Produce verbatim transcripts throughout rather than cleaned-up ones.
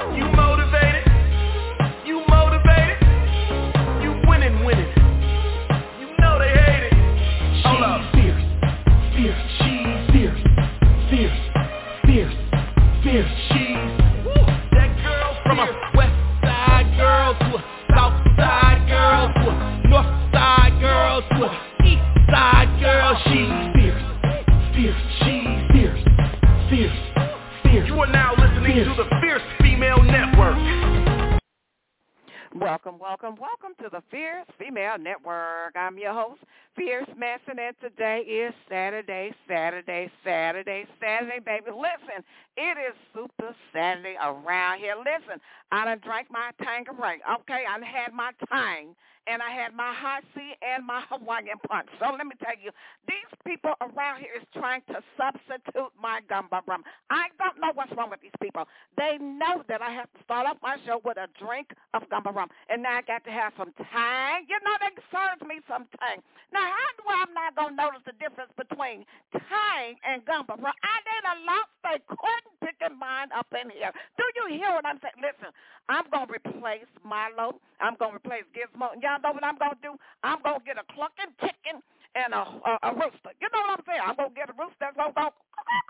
You motivated? You motivated? You winning, winning. You know they hate it. Hold up. Fierce, fierce, she's fierce, fierce, fierce, fierce, she's woo. That girl from a west side girl to a south side girl to a north side girl to a east side girl. She's fierce, fierce, she's fierce, fierce, fierce. You are now listening fierce. To the Fierce Female Network. Welcome, welcome, welcome to the Fierce Female Network. I'm your host, Fierce Manson, and today is Saturday, Saturday, Saturday, Saturday, baby. Listen, it is Super Saturday around here. Listen, I done drank my Tanqueray, okay? I done had my Tang, and I had my hot tea and my Hawaiian punch. So let me tell you, these people around here is trying to substitute my gumbo rum. I don't know what's wrong with these people. They know that I have to start off my show with a drink of gumbo rum, and now I got to have some Tang. You know, they served me some Tang. Now, how do I, I'm not going to notice the difference between Tang and gumbo rum? I did a lot. They couldn't pick mine up in here. Do you hear what I'm saying? Listen, I'm going to replace Milo. I'm going to replace Gizmo. And y'all know what I'm going to do? I'm going to get a clucking chicken and a, a, a rooster. You know what I'm saying? I'm going to get a rooster that's going to go,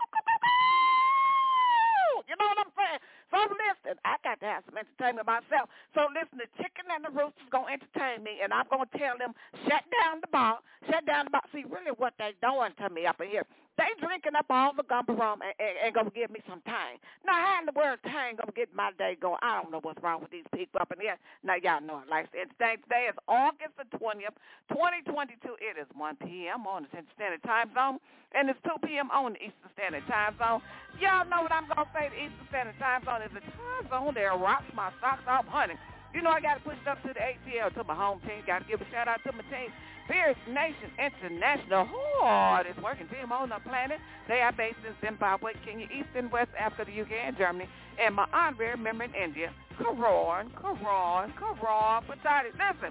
you know what I'm saying? So listen, I got to have some entertainment myself. So listen, the chicken and the rooster is going to entertain me, and I'm going to tell them, shut down the bar, shut down the bar. See, really what they doing to me up in here, they drinking up all the gumbo rum and, and, and going to give me some Tang. Now, how in the world Tang going to get my day going? I don't know what's wrong with these people up in here. Now, y'all know I like to entertain. Today is August the twentieth, twenty twenty-two. It is one p.m. on the Central Standard Time Zone, and it's two p.m. on the Eastern Standard Time Zone. Y'all know what I'm going to say. The Eastern Standard Time Zone is a time zone that rocks my socks off, honey. You know I got to push it up to the A T L, to my home team. Got to give a shout-out to my team, Fierce Nation International, hardest working team on the planet. They are based in Zimbabwe, Kenya, East and West Africa, the U K, and Germany. And my honorary member in India, Karan, Karan, Karan Patati. Listen,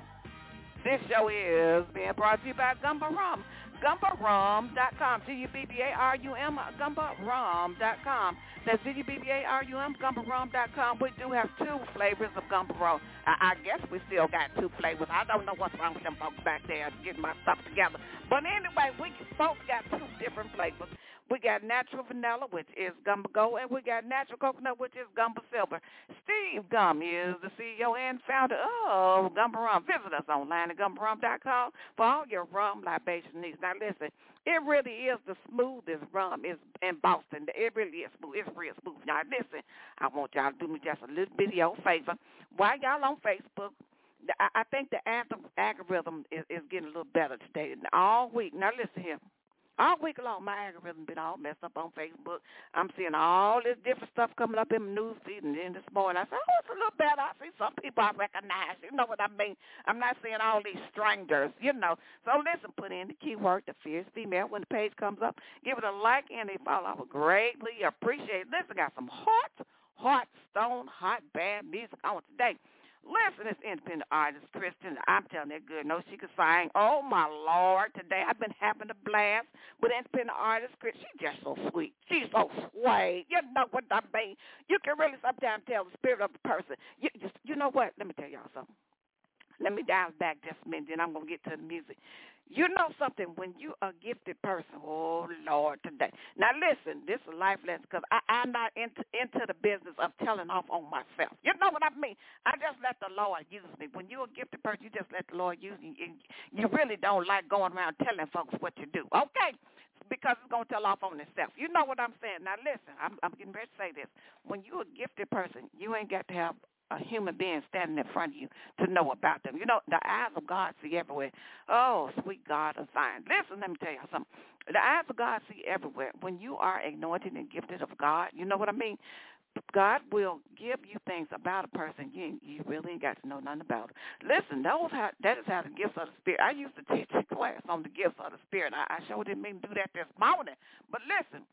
this show is being brought to you by Gumbo Rum. Gumbo Rum dot com, G U B B A R U M, Gumbo Rum dot com. That's G U B B A R U M, Gumbo Rum dot com. We do have two flavors of Gumbo Rum. I, I guess we still got two flavors. I don't know what's wrong with them folks back there getting my stuff together. But anyway, we both got two different flavors. We got natural vanilla, which is Gumbo Gold, and we got natural coconut, which is Gumbo Silver. Steve Gum is the C E O and founder of Gumbo Rum. Visit us online at Gumbo Rum dot com for all your rum libation needs. Now, listen, it really is the smoothest rum is in Boston. It really is smooth. It's real smooth. Now, listen, I want y'all to do me just a little video favor. While y'all on Facebook, I, I think the algorithm is, is getting a little better today. All week. Now, listen here. All week long, my algorithm been all messed up on Facebook. I'm seeing all this different stuff coming up in my news feed, and then this morning I said, oh, it's a little better. I see some people I recognize. You know what I mean? I'm not seeing all these strangers, you know. So listen, put in the keyword, the Fierce Female. When the page comes up, give it a like and a follow. I would greatly appreciate it. Listen, got some hot, hot, stone, hot, bad music on today. Listen, this independent artist, Christian, I'm telling you, good. No, she can sing. Oh, my Lord. Today I've been having a blast with independent artist, Christian. She's just so sweet. She's so sweet. You know what I mean? You can really sometimes tell the spirit of the person. You, just, you know what? Let me tell y'all something. Let me dial back just a minute, then I'm going to get to the music. You know something, when you a gifted person, oh, Lord, today. Now, listen, this is a life lesson because I'm not into, into the business of telling off on myself. You know what I mean? I just let the Lord use me. When you're a gifted person, you just let the Lord use you. You really don't like going around telling folks what you do, okay? Because it's going to tell off on itself. You know what I'm saying? Now, listen, I'm, I'm getting ready to say this. When you're a gifted person, you ain't got to have a human being standing in front of you to know about them. You know, the eyes of God see everywhere. Oh, sweet God of Zion. Listen, let me tell you something. The eyes of God see everywhere. When you are anointed and gifted of God, you know what I mean? God will give you things about a person you you really ain't got to know nothing about it. Listen, those how, that is how the gifts of the Spirit. I used to teach a class on the gifts of the Spirit. I, I sure didn't mean to do that this morning. But listen,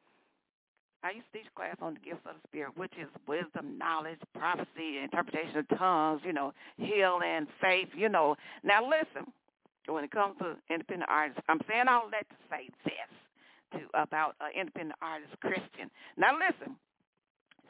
I used to teach class on the gifts of the Spirit, which is wisdom, knowledge, prophecy, interpretation of tongues, you know, healing, faith, you know. Now, listen, when it comes to independent artists, I'm saying all that to say this to about uh, independent artist Christian. Now, listen,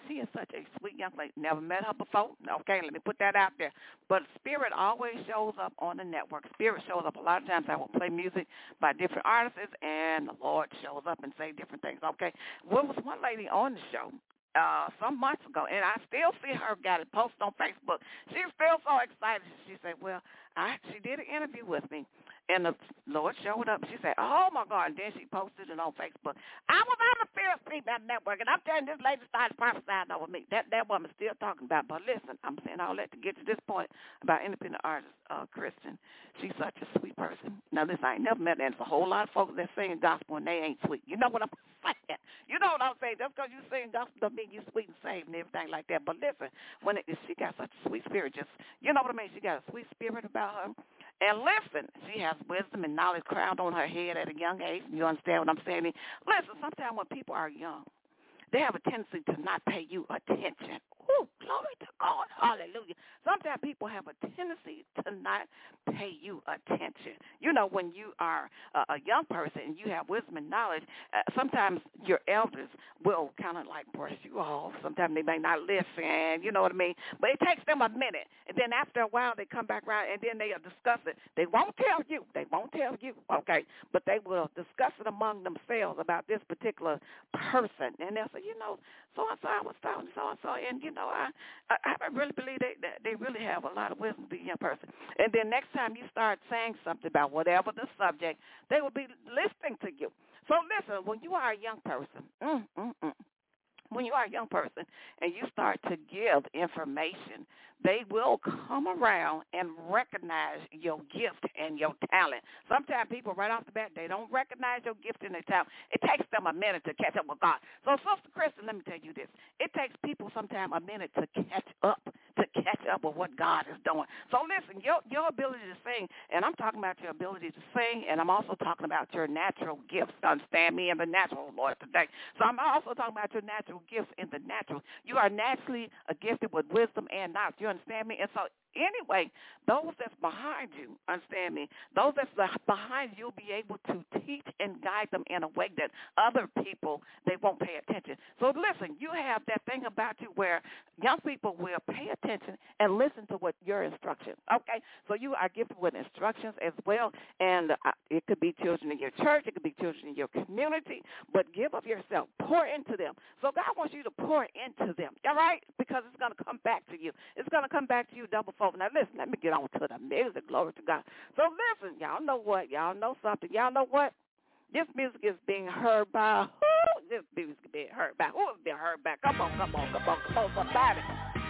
she is such a sweet young lady. Never met her before. Okay, let me put that out there. But Spirit always shows up on the network. Spirit shows up a lot of times. I will play music by different artists, and the Lord shows up and say different things. Okay, there was one lady on the show uh, some months ago, and I still see her got it posted on Facebook. She's still so excited. She said, well, I, she did an interview with me, and the Lord showed up. She said, oh, my God, and then she posted it on Facebook. I was on the Fear Street Network, and I'm telling you, this lady started prophesying over me. That that woman's still talking about, but listen, I'm saying all that to get to this point about independent artist, uh, Kristen. She's such a sweet person. Now, listen, I ain't never met her, and there's a whole lot of folks that sing gospel, and they ain't sweet. You know what I'm saying? You know what I'm saying? Just because you sing gospel don't mean you sweet and saved and everything like that. But listen, when it, she got such a sweet spirit, just, you know what I mean? She got a sweet spirit about her. And listen, she has wisdom and knowledge crowned on her head at a young age. You understand what I'm saying? Listen, sometimes when people are young, they have a tendency to not pay you attention. Oh, glory to God. Hallelujah. Sometimes people have a tendency to not pay you attention. You know, when you are a, a young person and you have wisdom and knowledge, uh, sometimes your elders will kind of like brush you off. Sometimes they may not listen, you know what I mean? But it takes them a minute. And then after a while, they come back around and then they discuss it. They won't tell you. They won't tell you, okay? But they will discuss it among themselves about this particular person. And they'll say, you know, so-and-so, I was talking to so-and-so, and, you know, I, I, I really believe they, that they really have a lot of wisdom to be a young person. And then next time you start saying something about whatever the subject, they will be listening to you. So listen, when you are a young person, mm, mm, mm, when you are a young person and you start to give information, they will come around and recognize your gift and your talent. Sometimes people right off the bat, they don't recognize your gift and their talent. It takes them a minute to catch up with God. So, Sister Kristen, let me tell you this. It takes people sometimes a minute to catch up, to catch up with what God is doing. So, listen, your, your ability to sing, and I'm talking about your ability to sing, and I'm also talking about your natural gifts. Understand me in the natural, Lord, today. So I'm also talking about your natural gifts in the natural. You are naturally gifted with wisdom and knowledge. You understand me? And so anyway, those that's behind you, understand me, those that's behind you, you'll be able to teach and guide them in a way that other people, they won't pay attention. So listen, you have that thing about you where young people will pay attention and listen to what your instructions, okay? So you are gifted with instructions as well, and uh, it could be children in your church, it could be children in your community, but give of yourself, pour into them. So God wants you to pour into them, all right? Because it's going to come back to you. It's going to come back to you double fold. Now, listen, let me get on to the music. Glory to God. So, listen, y'all know what? Y'all know something. Y'all know what? This music is being heard by who? This music is being heard by who is being heard by? Come on, come on, come on, come on, somebody.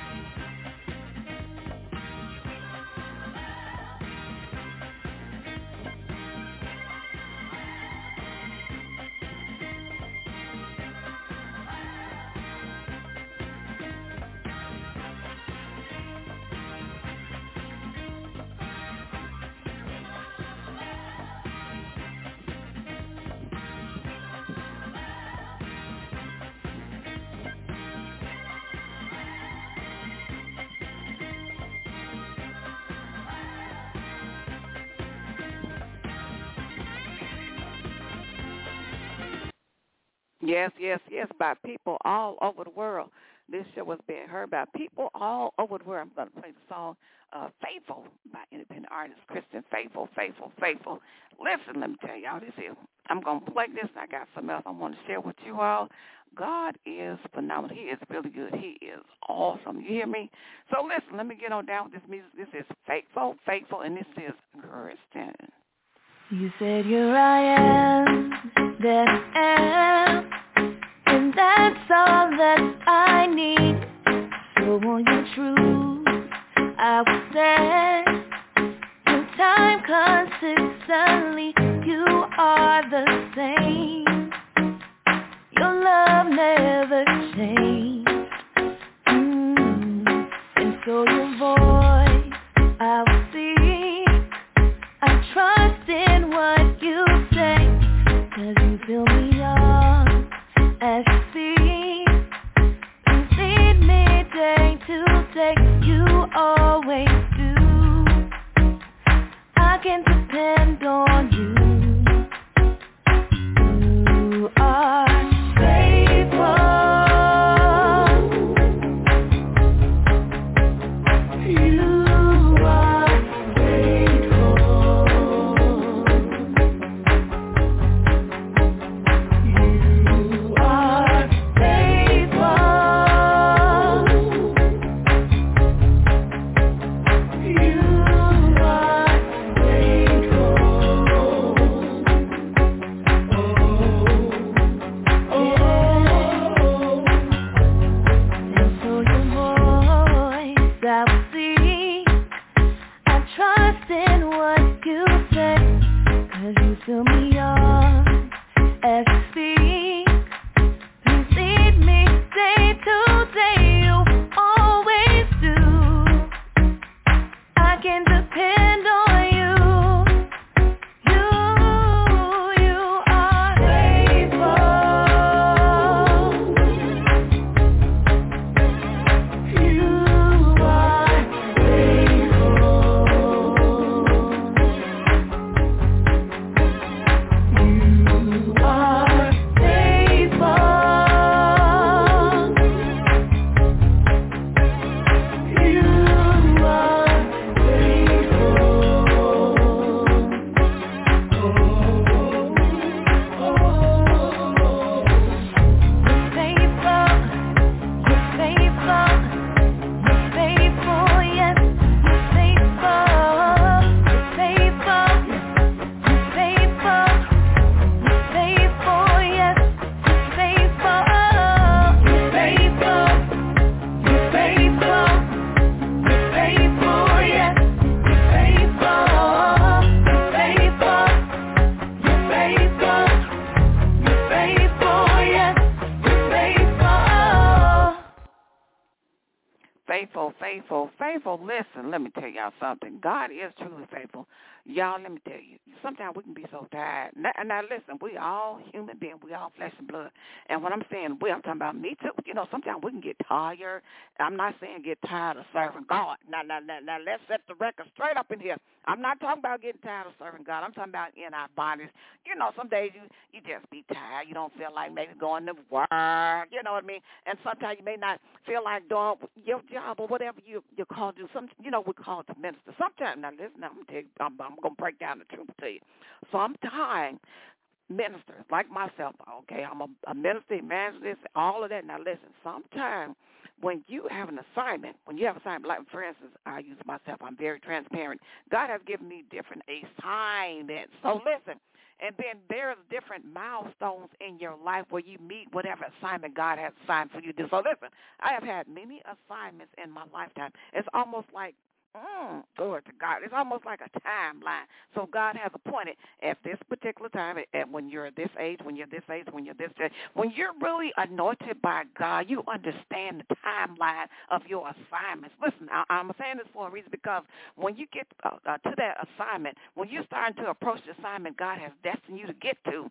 Yes, yes, yes, by people all over the world. This show is being heard by people all over the world. I'm going to play the song uh, Faithful by independent artist Kristen. Faithful, Faithful, Faithful. Listen, let me tell y'all this here. I'm going to play this. I got something else I want to share with you all. God is phenomenal. He is really good. He is awesome. You hear me? So listen, let me get on down with this music. This is Faithful, Faithful, and this is Kristen. You said here I am, that I am, and that's all that I need. So on your truth, I will stand. In time consistently, you are the same. Your love never changed. Mm. And so your voice, I will see. I trust in what you say, 'cause you fill me up as you see. You lead me day to day, you always do. I can depend on you. You are faithful, faithful, faithful, faithful. Listen, let me tell y'all something. God is truly faithful. Y'all, let me tell you, sometimes we can be so tired. Now, now listen, we all human beings. We all flesh and blood. And when I'm saying we, I'm talking about me too. You know, sometimes we can get tired. I'm not saying get tired of serving God. Now, now, now, now let's set the record straight up in here. I'm not talking about getting tired of serving God. I'm talking about in our bodies. You know, some days you, you just be tired. You don't feel like maybe going to work. You know what I mean? And sometimes you may not feel like doing your job or whatever you, you're called to do. Some, you know, we're called to minister. Sometimes, now listen, I'm going to tell you, I'm, I'm going to break down the truth to you. Sometimes ministers like myself, okay, I'm a, a minister, evangelist, all of that. Now listen, sometimes when you have an assignment, when you have an assignment, like for instance, I use myself, I'm very transparent. God has given me different assignments. So listen, and then there's different milestones in your life where you meet whatever assignment God has assigned for you to do. So listen, I have had many assignments in my lifetime. It's almost like Mm, glory to God. It's almost like a timeline. So God has appointed at this particular time, at when you're this age, when you're this age, when you're this age, when you're really anointed by God, you understand the timeline of your assignments. Listen, I, I'm saying this for a reason because when you get uh, uh, to that assignment, when you're starting to approach the assignment God has destined you to get to,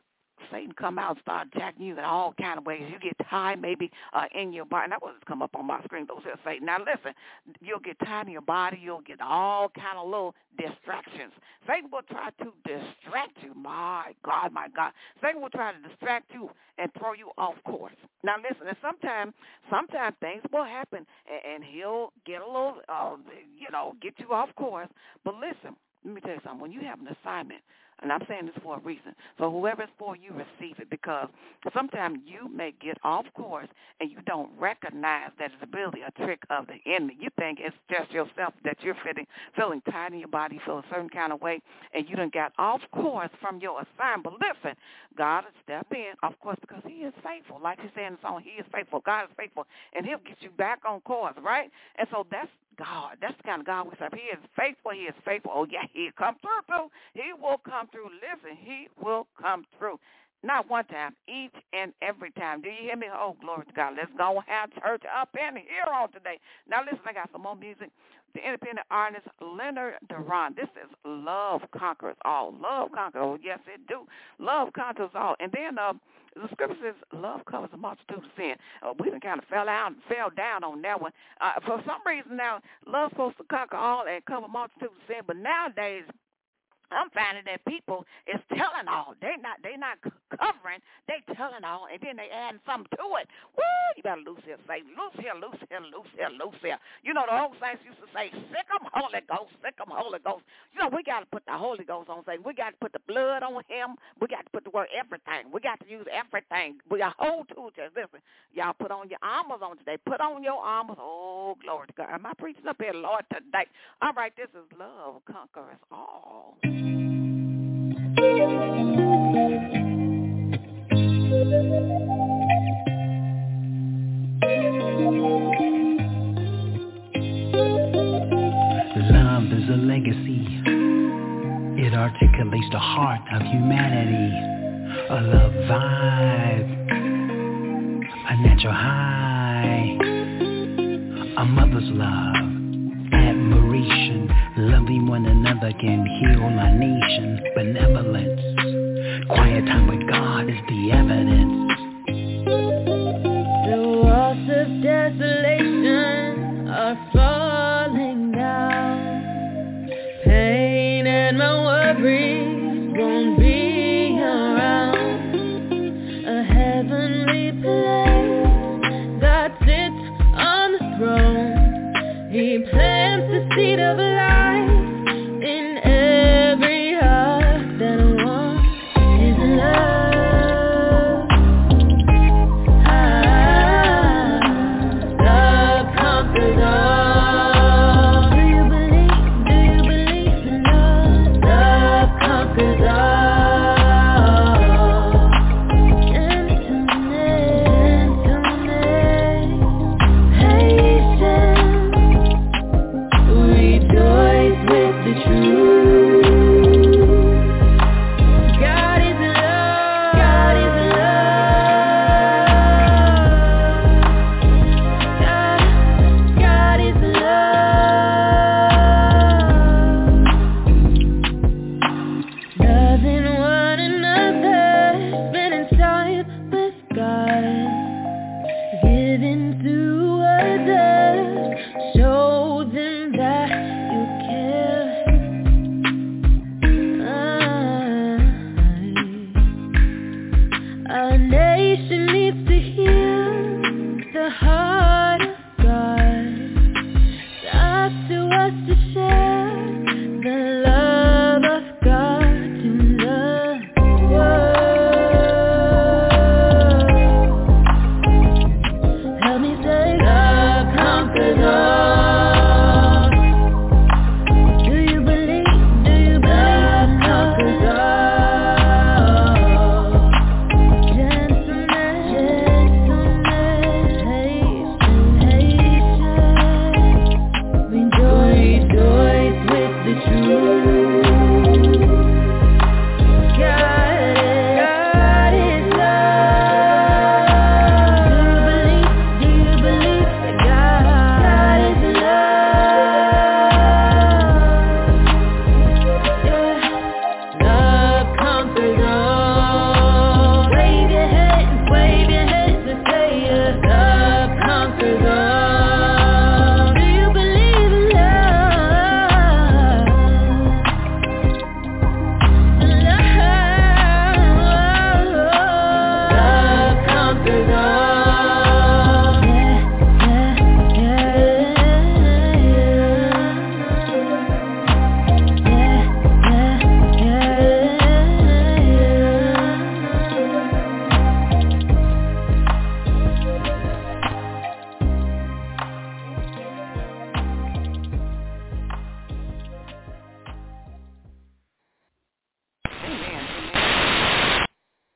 Satan come out and start attacking you in all kind of ways. You get tired maybe uh, in your body. That wasn't come up on my screen. Those are Satan. Now listen, you'll get tired in your body. You'll get all kind of little distractions. Satan will try to distract you. My God, my God. Satan will try to distract you and throw you off course. Now listen, and sometimes, sometimes things will happen, and, and he'll get a little, uh, you know, get you off course. But listen, let me tell you something. When you have an assignment, and I'm saying this for a reason, so whoever it's for, you receive it, because sometimes you may get off course and you don't recognize that it's really a trick of the enemy. You think it's just yourself that you're feeling, feeling tired in your body, you feel a certain kind of way, and you done got off course from your assignment. But listen, God will step in, of course, because he is faithful. Like he said in the song, he is faithful. God is faithful, and he'll get you back on course, right? And so that's God. That's the kind of God we serve. He is faithful. He is faithful. Oh, yeah, he'll come through, too. He will come through. Listen, he will come through. Not one time, each and every time. Do you hear me? Oh, glory to God. Let's go have church up in here on today. Now, listen, I got some more music. The independent artist Leonard Duran. This is Love Conquers All. Love Conquers All. Yes, it do. Love conquers all. And then uh, the scripture says love covers a multitude of sin. Uh, we done kind of fell out, fell down on that one. Uh, for some reason now, love's supposed to conquer all and cover a multitude of sin. But nowadays, I'm finding that people is telling all. They not they not covering. They telling all, and then they adding something to it. Woo! You better loose here, say loose here, loose here, loose here, loose here. You know the old saints used to say, "Sick 'em, Holy Ghost, sick 'em, Holy Ghost." You know we got to put the Holy Ghost on. Say we got to put the blood on him. We got to put the word everything. We got to use everything. We got whole tool chest. Listen, y'all put on your armors on today. Put on your armors. Oh, glory to God. Am I preaching up here, Lord, today? All right, this is Love Conquers All. The love is a legacy. It articulates the heart of humanity. A love vibe, a natural high, a mother's love, admiration. Loving one another can heal our nation. Benevolence, quiet time with God is the evidence. The walls of desolation are falling down. Pain and my worries won't be around. A heavenly place, God sits on the throne. He plants the seed of life in every heart that wants his love. Ah, love conquers all. Do you believe, do you believe in love? Love conquers all. Gentleness, gentleness, patience, rejoice.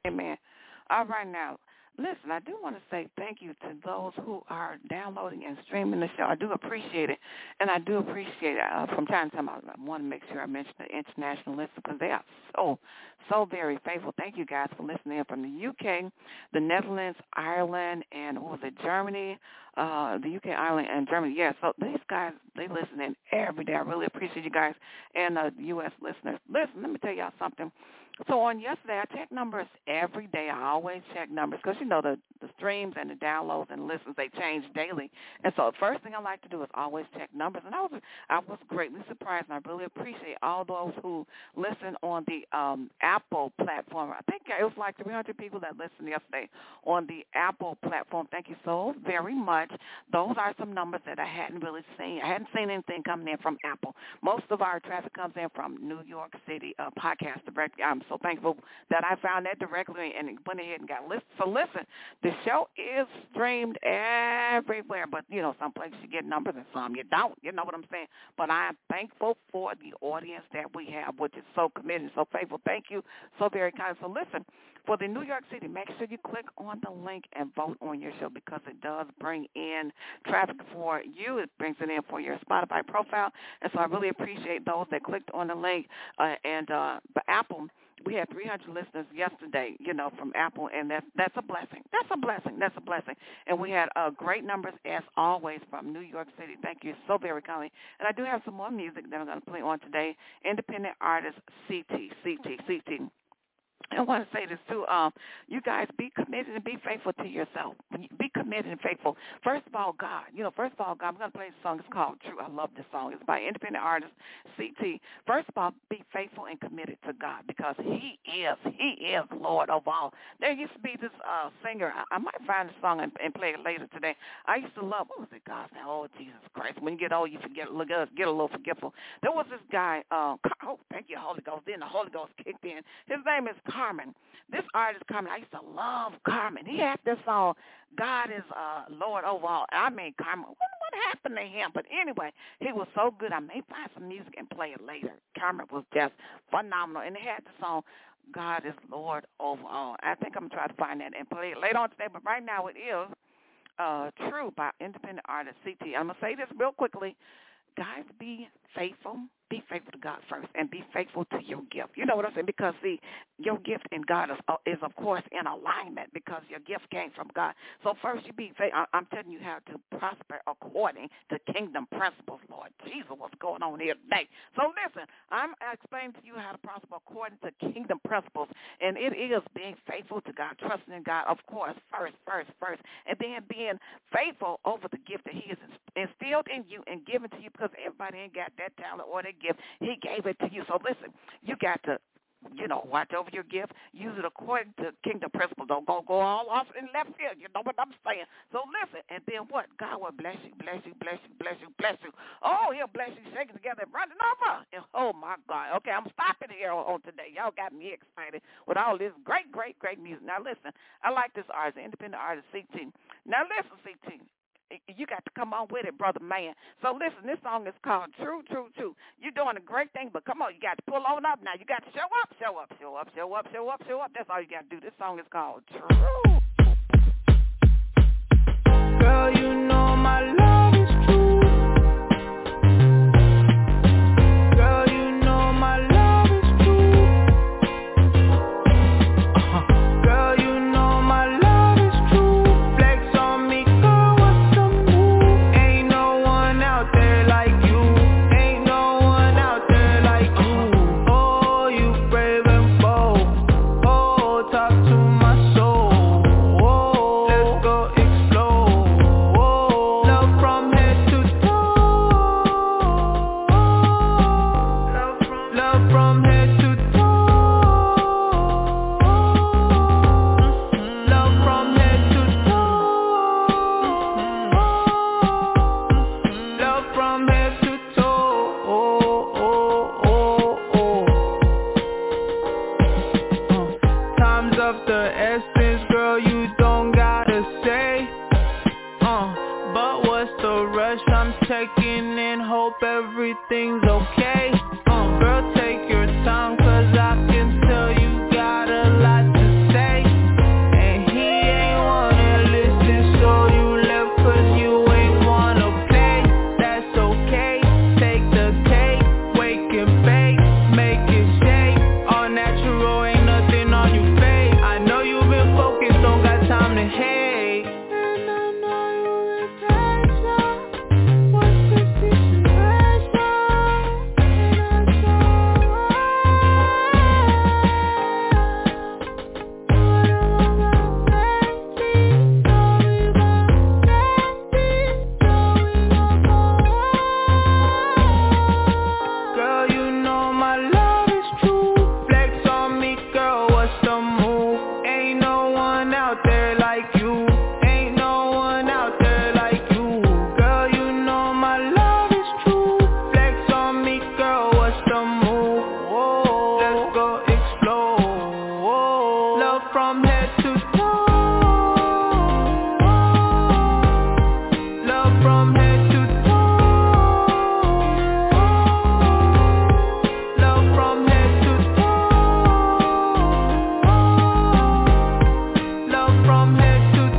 Amen. All right, now, listen, I do want to say thank you to those who are downloading and streaming the show. I do appreciate it, and I do appreciate it. Uh, from time to time, I want to make sure I mention the international listeners because they are so, so very faithful. Thank you guys for listening in from the U K, the Netherlands, Ireland, and what was it, Germany, uh, the U K, Ireland, and Germany. Yeah, so these guys, they listen in every day. I really appreciate you guys and uh, U S listeners. Listen, let me tell y'all something. So on yesterday, I check numbers every day. I always check numbers because, you know, the, the streams and the downloads and listens, they change daily. And so the first thing I like to do is always check numbers. And I was I was greatly surprised, and I really appreciate all those who listen on the um, Apple platform. I think it was like three hundred people that listened yesterday on the Apple platform. Thank you so very much. Those are some numbers that I hadn't really seen. I hadn't seen anything coming in from Apple. Most of our traffic comes in from New York City uh, Podcast Directory. I'm so thankful that I found that directly and went ahead and got listened. So listen, the show is streamed everywhere, but, you know, some places you get numbers and some you don't. You know what I'm saying? But I'm thankful for the audience that we have, which is so committed, so faithful. Thank you so very kind. So listen, for the New York City, make sure you click on the link and vote on your show because it does bring in traffic for you. It brings it in for your Spotify profile. And so I really appreciate those that clicked on the link. Uh, and uh, the Apple, we had three hundred listeners yesterday, you know, from Apple, and that's, that's a blessing. That's a blessing. That's a blessing. And we had uh, great numbers, as always, from New York City. Thank you so very kindly. And I do have some more music that I'm going to play on today. Independent artist C T, C T, C T. I want to say this too. Um, you guys be committed and be faithful to yourself. Be committed and faithful. First of all, God. You know, first of all, God, I'm going to play this song. It's called True. I love this song. It's by independent artist C T. First of all, be faithful and committed to God because he is, he is Lord of all. There used to be this uh, singer. I, I might find the song and, and play it later today. I used to love, what was it, God's name? Oh, Jesus Christ. When you get old, you forget, get a little forgetful. There was this guy, uh, oh, thank you, Holy Ghost. Then the Holy Ghost kicked in. His name is Carmen. This artist, Carmen, I used to love Carmen. He had this song, God is uh, Lord over all. I mean, Carmen, what, what happened to him? But anyway, he was so good. I may find some music and play it later. Carmen was just phenomenal. And he had the song, God is Lord over all. I think I'm going to try to find that and play it later on today. But right now it is uh, True by independent artist C T. I'm going to say this real quickly. Guys, be faithful. Be faithful to God first and be faithful to your gift. You know what I'm saying? Because, see, your gift in God is, uh, is, of course, in alignment because your gift came from God. So first you be faithful. I'm telling you how to prosper according to kingdom principles, Lord Jesus, what's going on here today. So listen, I'm explaining to you how to prosper according to kingdom principles, and it is being faithful to God, trusting in God, of course, first, first, first, and then being faithful over the gift that he has instilled in you and given to you because everybody ain't got that talent or that gift. He gave it to you. So listen, you got to, you know, watch over your gift. Use it according to kingdom principles. Don't go, go all off in left field. You know what I'm saying? So listen, and then what? God will bless you, bless you, bless you, bless you, bless you. Oh, he'll bless you, shaking together and running over. And, oh, my God. Okay, I'm stopping here on, on today. Y'all got me excited with all this great, great, great music. Now, listen, I like this artist, independent artist, C T. Now, listen, C T. You got to come on with it, brother man. So listen, this song is called True, True, True. You're doing a great thing, but come on, you got to pull on up now. You got to show up, show up, show up, show up, show up, show up. That's all you got to do. This song is called True. Girl, you know my love is true. Girl, you know my love is true. Uh-huh. Girl, you know my love is true. Flex on me, girl, what's the move? Ain't no one out there like you. Ain't no one out there like you. Oh, you brave and bold. Oh, talk to my soul. Oh, let's go explode. Oh, love from head to toe. Love from head to toe. Love from head to toe. Love from head to toe. Oh, oh, oh, oh. Uh, Time's of the essence, girl, you don't gotta say. Uh, but what's the rush? I'm checking in, hope everything's okay. Uh, girl, take your time, cause I can tell you got a lot to say. from head to toe. Love from head to toe. Love from head to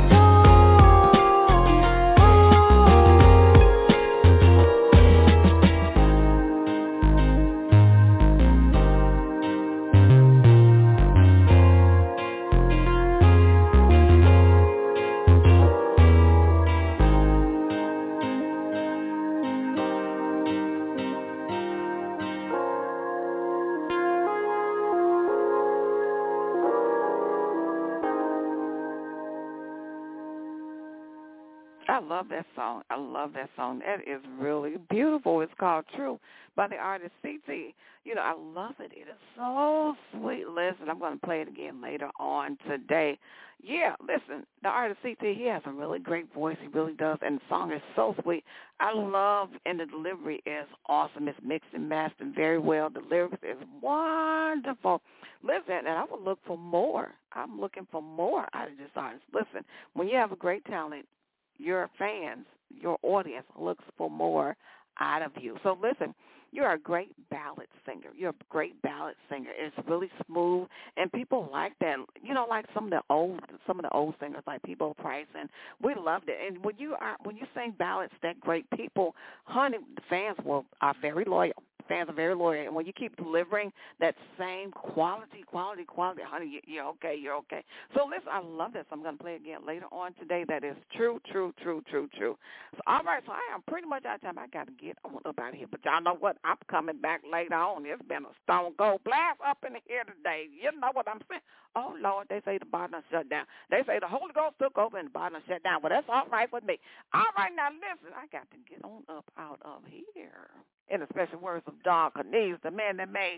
I love that song. I love that song. That is really beautiful. It's called True by the artist C T. You know, I love it. It is so sweet. Listen, I'm going to play it again later on today. Yeah, listen, the artist C T, he has a really great voice. He really does. And the song is so sweet. I love, and the delivery is awesome. It's mixed and mastered very well. The lyrics is wonderful. Listen, and I would look for more. I'm looking for more out of this artist. Listen, when you have a great talent, your fans, your audience looks for more out of you. So listen, you're a great ballad singer. You're a great ballad singer. It's really smooth, and people like that. You know, like some of the old, some of the old singers, like Peabo Price, and we loved it. And when you are when you sing ballads that great, people, honey, the fans will are very loyal. Fans are very loyal, and when you keep delivering that same quality, quality, quality, honey, you, you're okay, you're okay. So listen, I love this. I'm going to play it again later on today. That is true, true, true, true, true. So all right, so I am pretty much out of time. I got to get on up out of here, but y'all know what? I'm coming back later on. It's been a stone cold blast up in here today. You know what I'm saying? Oh Lord, they say the bottom shut down. They say the Holy Ghost took over and the bottom shut down. Well, that's all right with me. All right, now listen, I got to get on up out of here. In the special words of Don Cornelius, the man that made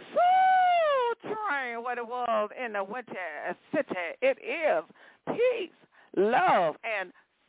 Soul Train what it was in the winter city. It is peace, love, and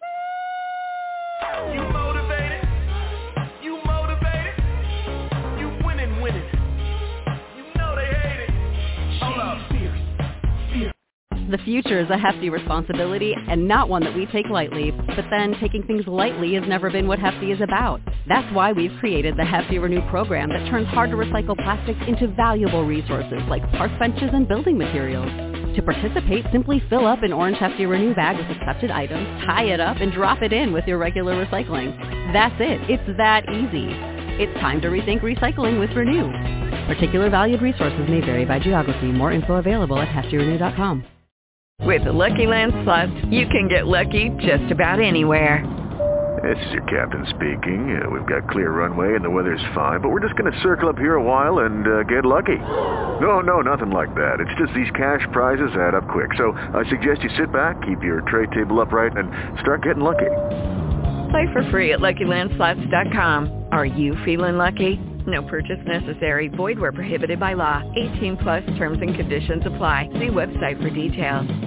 you motivated, you motivated, you winning, winning. You know they hate it. Hold up. The future is a hefty responsibility and not one that we take lightly, but then taking things lightly has never been what Hefty is about. That's why we've created the Hefty Renew program that turns hard-to-recycle plastics into valuable resources like park benches and building materials. To participate, simply fill up an orange Hefty Renew bag with accepted items, tie it up, and drop it in with your regular recycling. That's it. It's that easy. It's time to rethink recycling with Renew. Particular valued resources may vary by geography. More info available at hefty renew dot com. With the Lucky Land Slots, you can get lucky just about anywhere. This is your captain speaking. Uh, we've got clear runway and the weather's fine, but we're just going to circle up here a while and uh, get lucky. No, no, nothing like that. It's just these cash prizes add up quick. So I suggest you sit back, keep your tray table upright, and start getting lucky. Play for free at lucky land slots dot com. Are you feeling lucky? No purchase necessary. Void where prohibited by law. eighteen plus terms and conditions apply. See website for details.